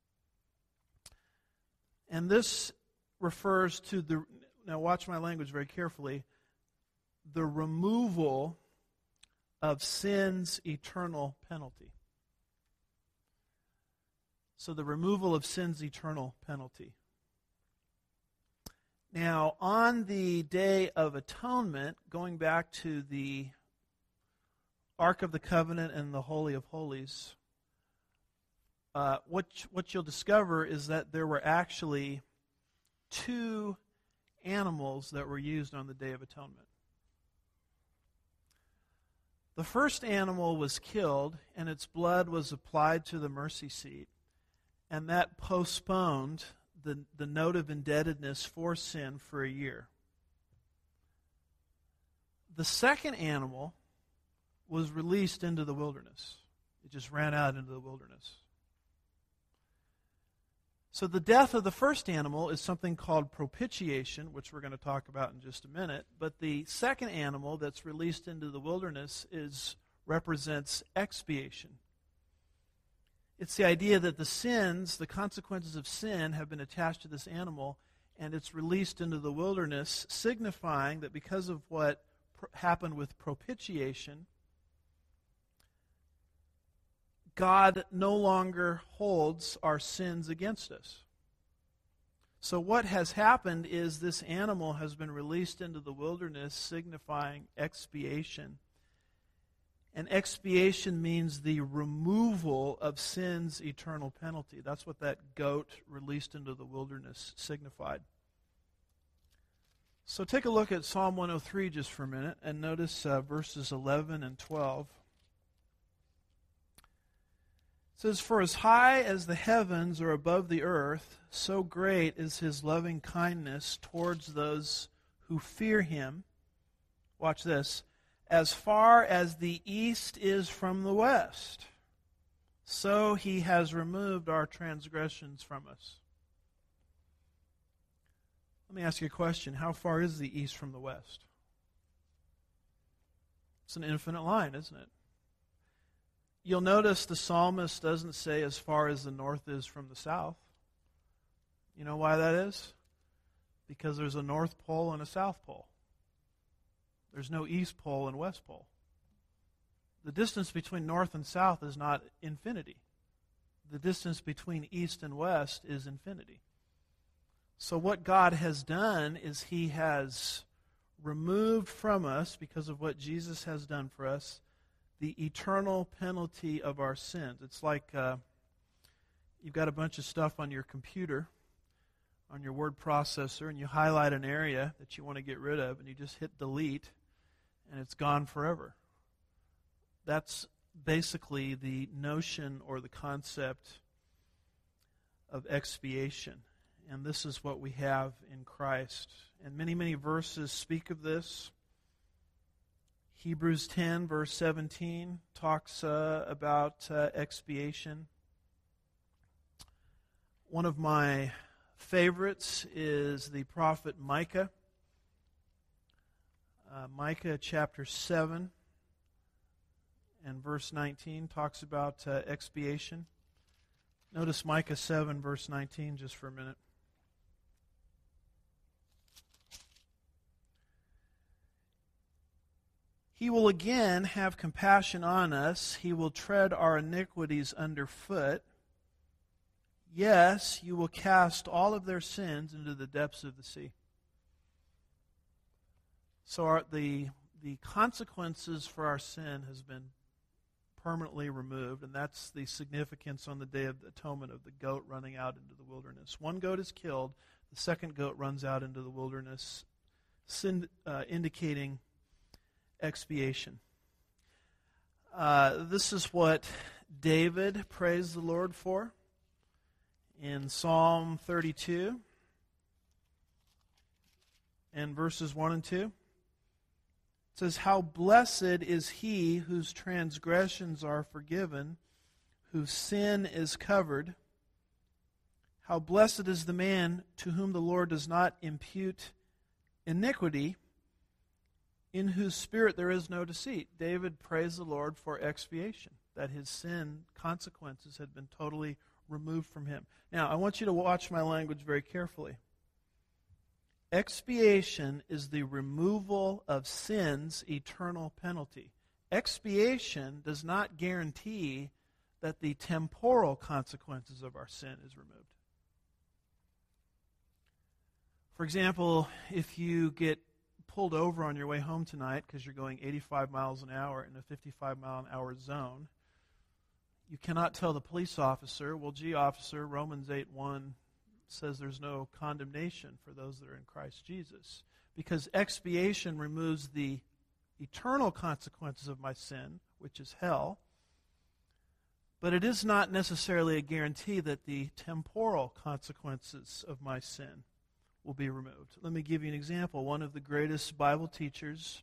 And this refers to now watch my language very carefully, the removal of sin's eternal penalty. So the removal of sin's eternal penalty. Now, on the Day of Atonement, going back to the Ark of the Covenant and the Holy of Holies, what you'll discover is that there were actually two animals that were used on the Day of Atonement. The first animal was killed, and its blood was applied to the mercy seat, and that postponed the note of indebtedness for sin for a year. The second animal was released into the wilderness. It just ran out into the wilderness. So the death of the first animal is something called propitiation, which we're going to talk about in just a minute. But the second animal that's released into the wilderness represents expiation. It's the idea that the consequences of sin have been attached to this animal, and it's released into the wilderness, signifying that because of what happened with propitiation, God no longer holds our sins against us. So what has happened is this animal has been released into the wilderness, signifying expiation. And expiation means the removal of sin's eternal penalty. That's what that goat released into the wilderness signified. So take a look at Psalm 103 just for a minute and notice verses 11 and 12. It says, "For as high as the heavens are above the earth, so great is His loving kindness towards those who fear Him. Watch this. As far as the east is from the west, so he has removed our transgressions from us. Let me ask you a question. How far is the east from the west? It's an infinite line, isn't it? You'll notice the psalmist doesn't say as far as the north is from the south. You know why that is? Because there's a North Pole and a South Pole. There's no East Pole and West Pole. The distance between north and south is not infinity. The distance between east and west is infinity. So what God has done is he has removed from us, because of what Jesus has done for us, the eternal penalty of our sins. It's like you've got a bunch of stuff on your computer, on your word processor, and you highlight an area that you want to get rid of, and you just hit delete, and it's gone forever. That's basically the notion or the concept of expiation. And this is what we have in Christ. And many, many verses speak of this. Hebrews 10, verse 17, talks about expiation. One of my favorites is the prophet Micah. Micah chapter 7 and verse 19 talks about expiation. Notice Micah 7, verse 19, just for a minute. He will again have compassion on us. He will tread our iniquities underfoot. Yes, you will cast all of their sins into the depths of the sea. So the consequences for our sin has been permanently removed, and that's the significance on the Day of Atonement of the goat running out into the wilderness. One goat is killed, the second goat runs out into the wilderness, indicating expiation. This is what David praised the Lord for in Psalm 32 and verses 1 and 2. It says, "How blessed is he whose transgressions are forgiven, whose sin is covered. How blessed is the man to whom the Lord does not impute iniquity, in whose spirit there is no deceit." David praised the Lord for expiation, that his sin consequences had been totally removed from him. Now, I want you to watch my language very carefully. Expiation is the removal of sin's eternal penalty. Expiation does not guarantee that the temporal consequences of our sin is removed. For example, if you get pulled over on your way home tonight because you're going 85 miles an hour in a 55-mile-an-hour zone, you cannot tell the police officer, "Well, gee, officer, Romans 8:1 says there's no condemnation for those that are in Christ Jesus." Because expiation removes the eternal consequences of my sin, which is hell. But it is not necessarily a guarantee that the temporal consequences of my sin will be removed. Let me give you an example. One of the greatest Bible teachers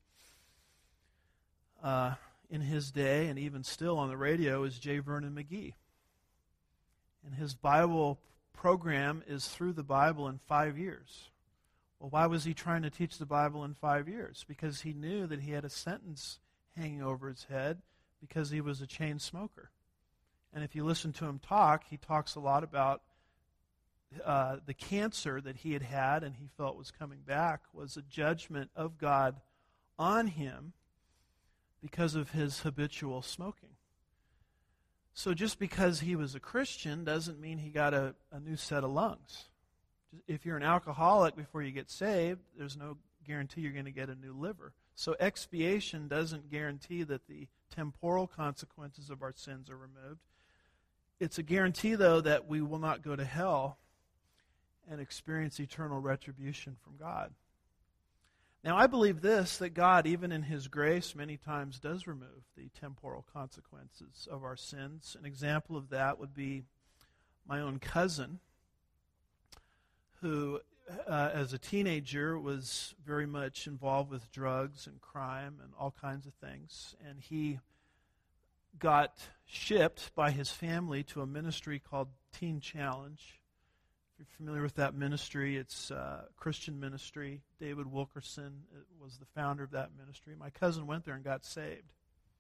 in his day, and even still on the radio, is J. Vernon McGee. And his Bible program is through the Bible in 5 years. Well, why was he trying to teach the Bible in 5 years? Because he knew that he had a sentence hanging over his head because he was a chain smoker. And if you listen to him talk, he talks a lot about the cancer that he had and he felt was coming back was a judgment of God on him because of his habitual smoking. So just because he was a Christian doesn't mean he got a new set of lungs. If you're an alcoholic before you get saved, there's no guarantee you're going to get a new liver. So expiation doesn't guarantee that the temporal consequences of our sins are removed. It's a guarantee, though, that we will not go to hell and experience eternal retribution from God. Now, I believe this, that God, even in His grace, many times does remove the temporal consequences of our sins. An example of that would be my own cousin, who as a teenager, was very much involved with drugs and crime and all kinds of things. And he got shipped by his family to a ministry called Teen Challenge. If you're familiar with that ministry, it's a Christian ministry. David Wilkerson was the founder of that ministry. My cousin went there and got saved.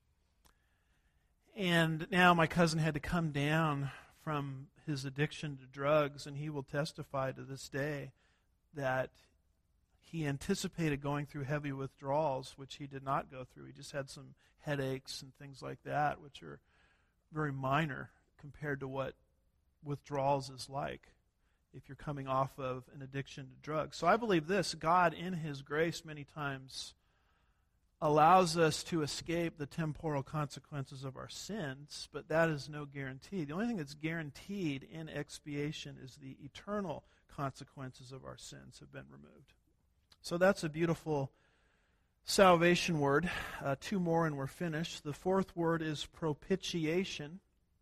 And now my cousin had to come down from his addiction to drugs, and he will testify to this day that he anticipated going through heavy withdrawals, which he did not go through. He just had some headaches and things like that, which are very minor compared to what withdrawals is like if you're coming off of an addiction to drugs. So I believe this: God, in His grace, many times allows us to escape the temporal consequences of our sins, but that is no guarantee. The only thing that's guaranteed in expiation is the eternal consequences of our sins have been removed. So that's a beautiful salvation word. Two more and we're finished. The fourth word is propitiation.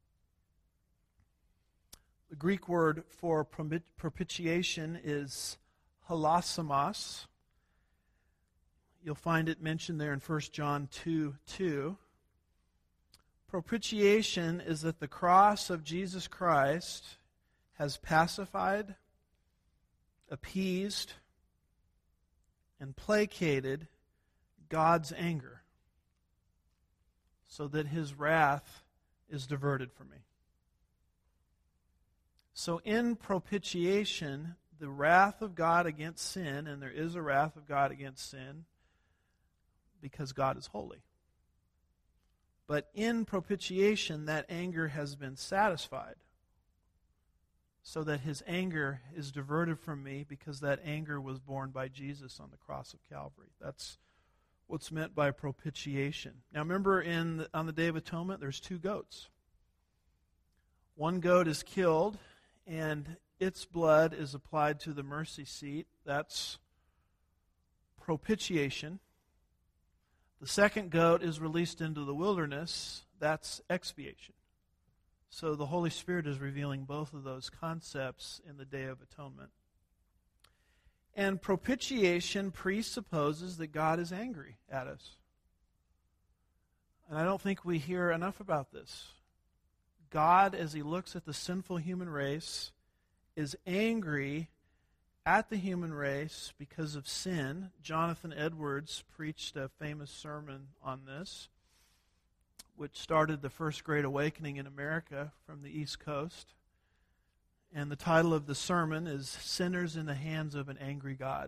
The Greek word for propitiation is hilasmos. You'll find it mentioned there in 1 John 2:2. Propitiation is that the cross of Jesus Christ has pacified, appeased, and placated God's anger so that His wrath is diverted from me. So in propitiation, the wrath of God against sin, and there is a wrath of God against sin, because God is holy. But in propitiation, that anger has been satisfied, so that His anger is diverted from me because that anger was borne by Jesus on the cross of Calvary. That's what's meant by propitiation. Now remember, on the Day of Atonement, there's two goats. One goat is killed, and its blood is applied to the mercy seat. That's propitiation. The second goat is released into the wilderness. That's expiation. So the Holy Spirit is revealing both of those concepts in the Day of Atonement. And propitiation presupposes that God is angry at us. And I don't think we hear enough about this. God, as He looks at the sinful human race, is angry at the human race because of sin. Jonathan Edwards preached a famous sermon on this, which started the first Great Awakening in America from the East Coast. And the title of the sermon is Sinners in the Hands of an Angry God.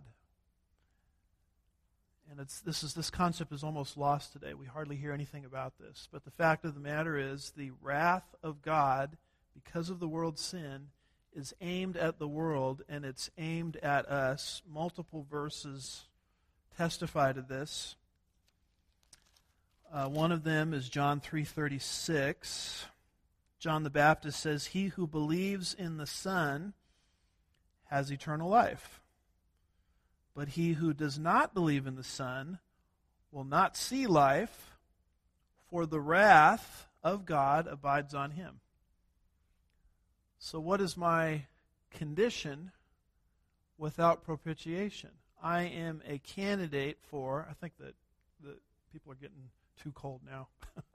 And this concept is almost lost today. We hardly hear anything about this. But the fact of the matter is, the wrath of God, because of the world's sin, is aimed at the world, and it's aimed at us. Multiple verses testify to this. One of them is John 3:36. John the Baptist says, "He who believes in the Son has eternal life. But he who does not believe in the Son will not see life, for the wrath of God abides on him." So what is my condition without propitiation? I am a candidate for, I think that the people are getting too cold now.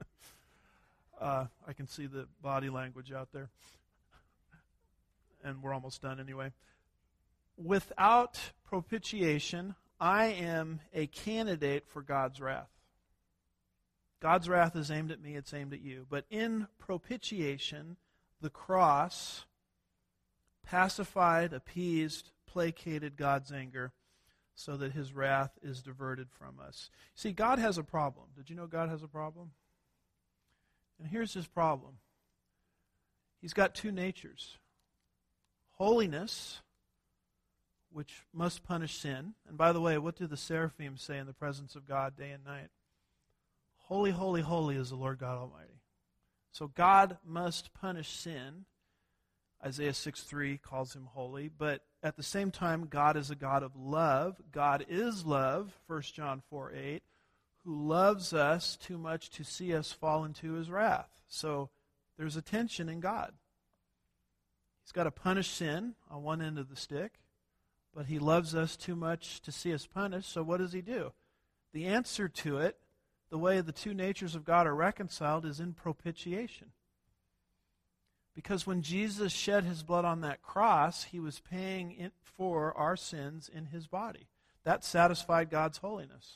I can see the body language out there. And we're almost done anyway. Without propitiation, I am a candidate for God's wrath. God's wrath is aimed at me, it's aimed at you. But in propitiation, the cross pacified, appeased, placated God's anger so that His wrath is diverted from us. See, God has a problem. Did you know God has a problem? And here's His problem. He's got two natures. Holiness, which must punish sin. And by the way, what do the seraphim say in the presence of God day and night? Holy, holy, holy is the Lord God Almighty. So God must punish sin. Isaiah 6:3 calls Him holy. But at the same time, God is a God of love. God is love, 1 John 4:8, who loves us too much to see us fall into His wrath. So there's a tension in God. He's got to punish sin on one end of the stick, but he loves us too much to see us punished, so what does he do? The answer to it, the way the two natures of God are reconciled, is in propitiation. Because when Jesus shed his blood on that cross, he was paying for our sins in his body. That satisfied God's holiness.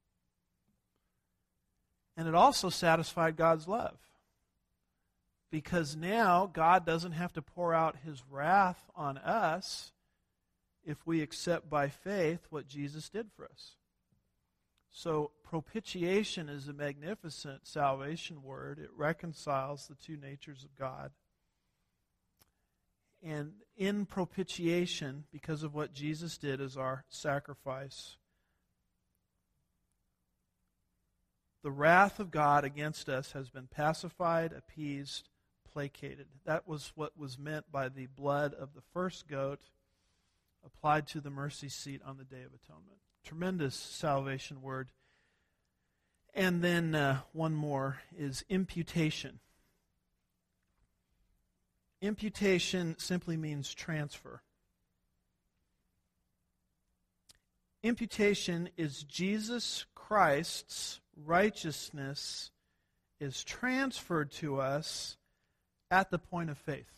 And it also satisfied God's love. Because now God doesn't have to pour out his wrath on us if we accept by faith what Jesus did for us. So propitiation is a magnificent salvation word. It reconciles the two natures of God. And in propitiation, because of what Jesus did as our sacrifice, the wrath of God against us has been pacified, appeased, placated. That was what was meant by the blood of the first goat applied to the mercy seat on the Day of Atonement. Tremendous salvation word. And then one more is imputation. Imputation simply means transfer. Imputation is Jesus Christ's righteousness is transferred to us at the point of faith,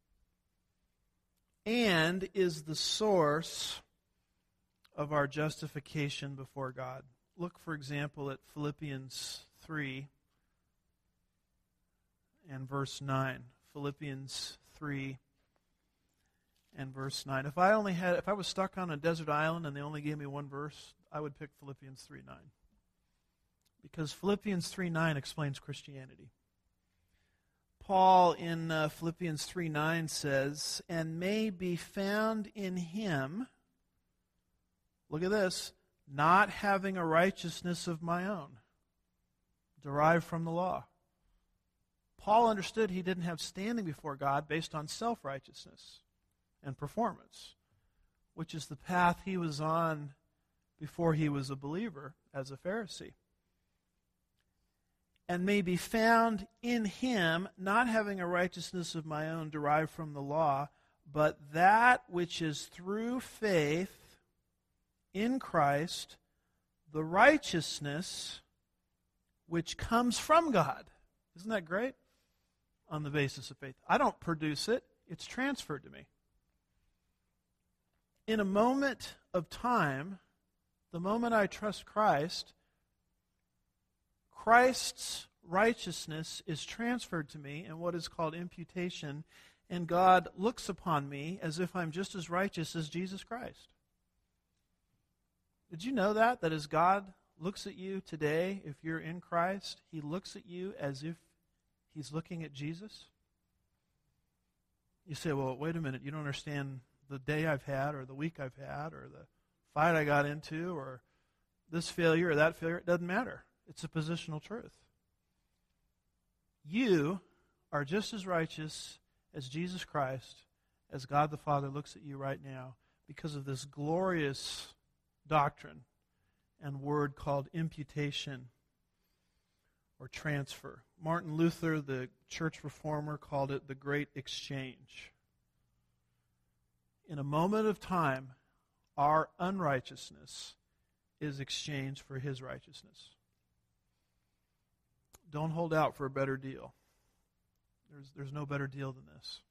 and is the source of our justification before God. Look, for example, at Philippians 3 and verse 9. Philippians 3 and verse 9. If I was stuck on a desert island and they only gave me one verse, I would pick Philippians 3:9. Because Philippians 3:9 explains Christianity. Paul in Philippians 3:9 says, "And may be found in him," look at this, "not having a righteousness of my own, derived from the law." Paul understood he didn't have standing before God based on self-righteousness and performance, which is the path he was on before he was a believer as a Pharisee. "And may be found in him, not having a righteousness of my own derived from the law, but that which is through faith in Christ, the righteousness which comes from God." Isn't that great? On the basis of faith. I don't produce it. It's transferred to me. In a moment of time, the moment I trust Christ, Christ's righteousness is transferred to me in what is called imputation, and God looks upon me as if I'm just as righteous as Jesus Christ. Did you know that? That as God looks at you today, if you're in Christ, he looks at you as if he's looking at Jesus? You say, well, wait a minute, you don't understand the day I've had, or the week I've had, or the fight I got into, or this failure or that failure. It doesn't matter. It's a positional truth. You are just as righteous as Jesus Christ, as God the Father looks at you right now, because of this glorious doctrine and word called imputation or transfer. Martin Luther, the church reformer, called it the great exchange. In a moment of time, our unrighteousness is exchanged for his righteousness. Don't hold out for a better deal. There's no better deal than this.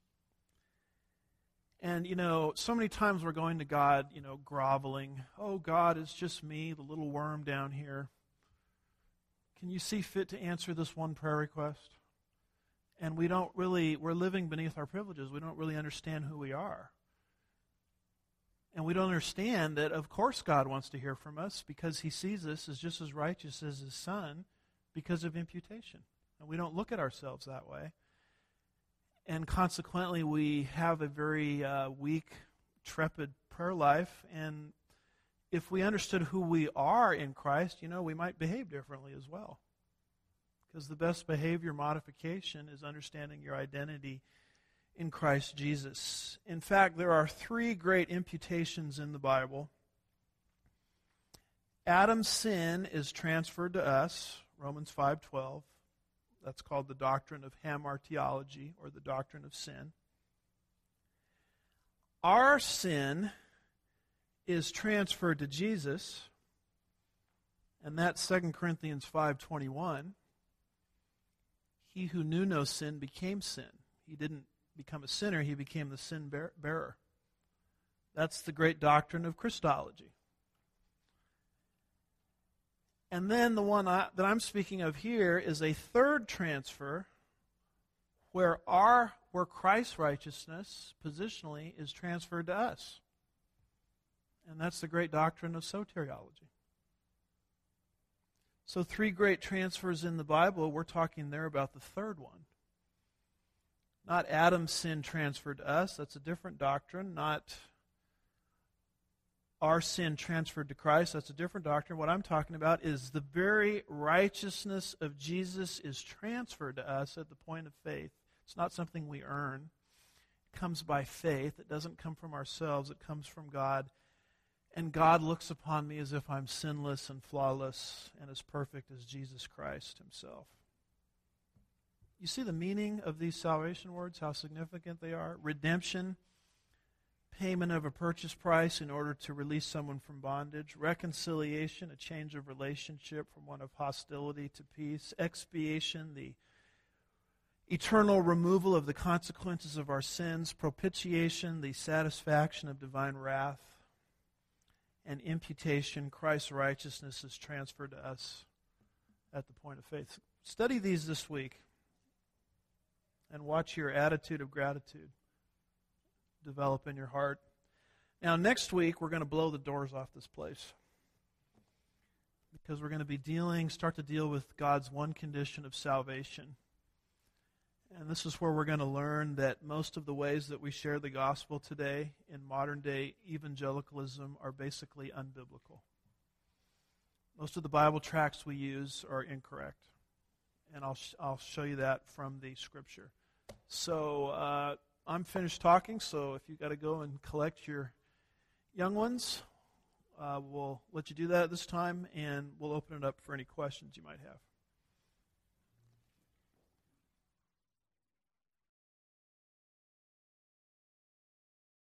And, so many times we're going to God, groveling. Oh, God, it's just me, the little worm down here. Can you see fit to answer this one prayer request? And we're living beneath our privileges. We don't really understand who we are. And we don't understand that, of course, God wants to hear from us because he sees us as just as righteous as his Son because of imputation. And we don't look at ourselves that way. And consequently, we have a very weak, trepid prayer life. And if we understood who we are in Christ, we might behave differently as well. Because the best behavior modification is understanding your identity in Christ Jesus. In fact, there are 3 great imputations in the Bible. Adam's sin is transferred to us, Romans 5:12. That's called the doctrine of hamartiology, or the doctrine of sin. Our sin is transferred to Jesus, and that's 2 Corinthians 5:21. He who knew no sin became sin. He didn't become a sinner, he became the sin bearer. That's the great doctrine of Christology. And then the one that I'm speaking of here is a third transfer where Christ's righteousness, positionally, is transferred to us. And that's the great doctrine of soteriology. So 3 great transfers in the Bible. We're talking there about the third one. Not Adam's sin transferred to us. That's a different doctrine. Not our sin transferred to Christ. That's a different doctrine. What I'm talking about is the very righteousness of Jesus is transferred to us at the point of faith. It's not something we earn. It comes by faith. It doesn't come from ourselves. It comes from God. And God looks upon me as if I'm sinless and flawless and as perfect as Jesus Christ himself. You see the meaning of these salvation words, how significant they are? Redemption, payment of a purchase price in order to release someone from bondage. Reconciliation, a change of relationship from one of hostility to peace. Expiation, the eternal removal of the consequences of our sins. Propitiation, the satisfaction of divine wrath. And imputation, Christ's righteousness is transferred to us at the point of faith. Study these this week and watch your attitude of gratitude develop in your heart. Now, next week, we're going to blow the doors off this place because we're going to start to deal with God's one condition of salvation. And this is where we're going to learn that most of the ways that we share the gospel today in modern-day evangelicalism are basically unbiblical. Most of the Bible tracts we use are incorrect. And I'll show you that from the Scripture. So I'm finished talking, so if you've got to go and collect your young ones, we'll let you do that at this time, and we'll open it up for any questions you might have.